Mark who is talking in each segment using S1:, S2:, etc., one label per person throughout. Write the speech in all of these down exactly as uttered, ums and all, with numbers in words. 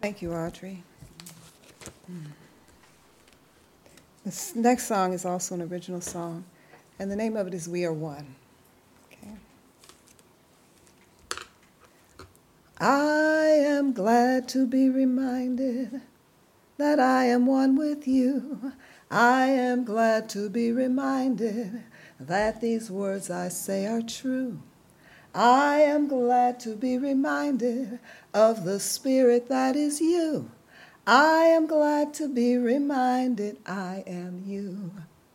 S1: Thank you, Audrey. This next song is also an original song, and the name of it is We Are One. Okay. I am glad to be reminded that I am one with you. I am glad to be reminded that these words I say are true. I am glad to be reminded of the Spirit that is you. I am glad to be reminded I am you.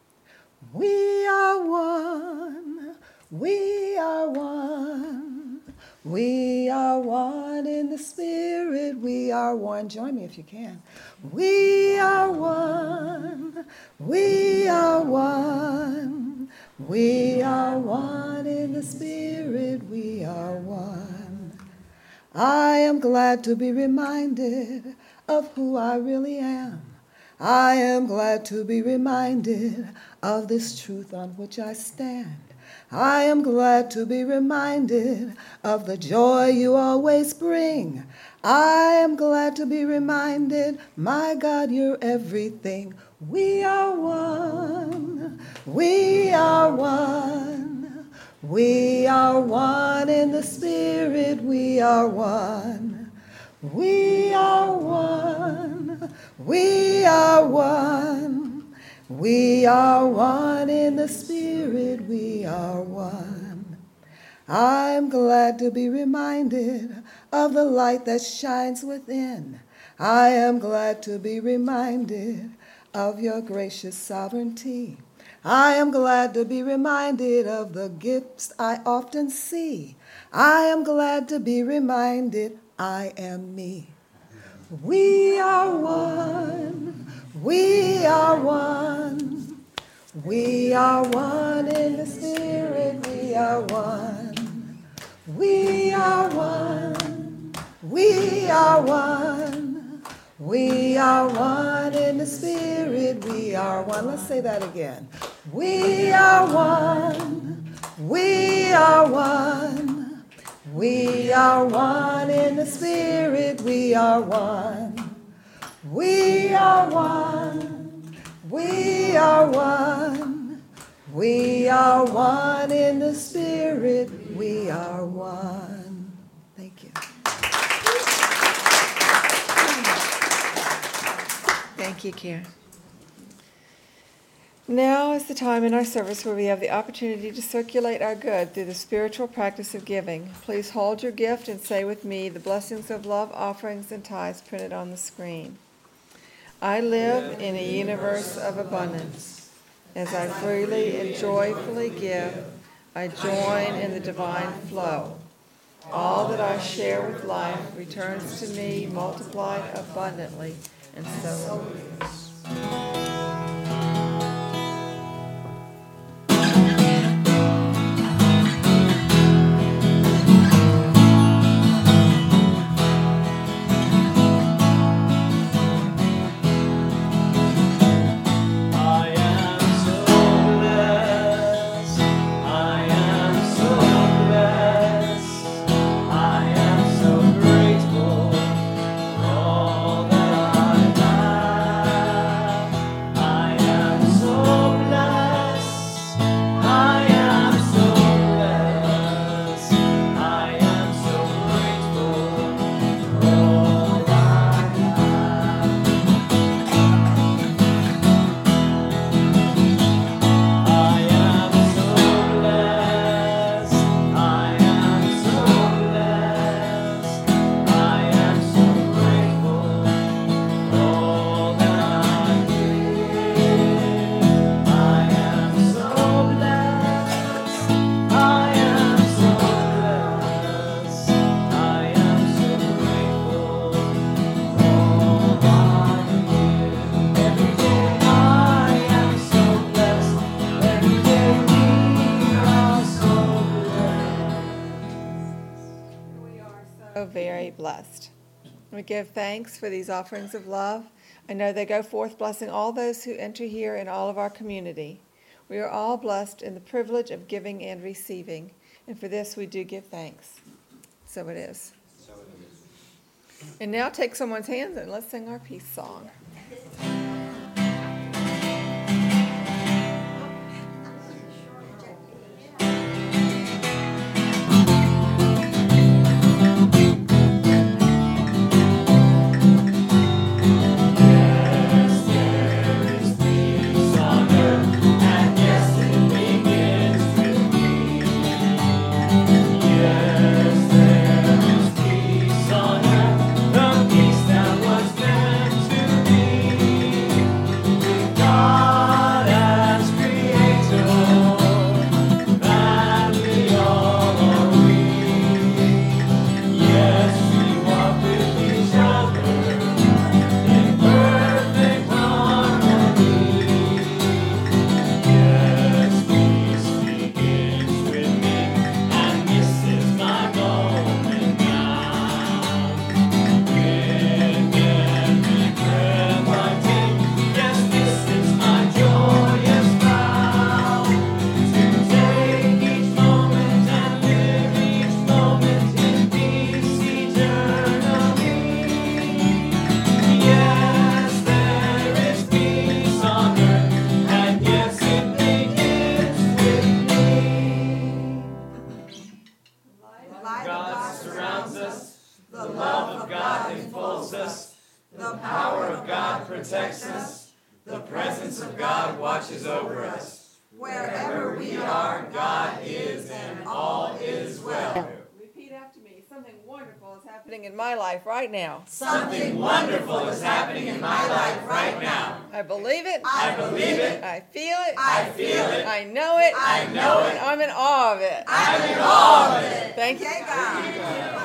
S1: We are one. We are one. We are one in the Spirit. We are one. Join me if you can. We are one. We are one. We are one in the Spirit. We are one. I am glad to be reminded of who I really am. I am glad to be reminded of this truth on which I stand. I am glad to be reminded of the joy you always bring. I am glad to be reminded, my God, you're everything. We are one. We are one. We are one in the Spirit. We are one. We are one. We are one. We are one in the Spirit. We are one. I'm glad to be reminded of the light that shines within. I am glad to be reminded of your gracious sovereignty. I am glad to be reminded of the gifts I often see. I am glad to be reminded I am me. We are one. We are one. We are one in the Spirit. We are one. We are one. We are one. We are one in the Spirit. We are one. Let's say that again. We are one. We are one. We are one in the Spirit. We are one. We are one. We are one. We are one in the Spirit. We are one. Thank you.
S2: Thank you, Karen. Now is the time in our service where we have the opportunity to circulate our good through the spiritual practice of giving. Please hold your gift and say with me the blessings of love, offerings, and tithes printed on the screen. I live in a universe of abundance. As I freely and joyfully give, I join in the divine flow. All that I share with life returns to me multiplied abundantly, and so it is. Very blessed. We give thanks for these offerings of love. I know they go forth blessing all those who enter here in all of our community. We are all blessed in the privilege of giving and receiving, and for this we do give thanks. So it is. So it is. And now take someone's hands and let's sing our peace song. In my life right now.
S3: Something wonderful is happening in my life right now.
S2: I believe it.
S3: I believe it.
S2: I feel it.
S3: I feel it.
S2: I know it.
S3: I know it.
S2: And I'm in awe of it.
S3: I'm in awe of it.
S2: Thank you.
S3: God.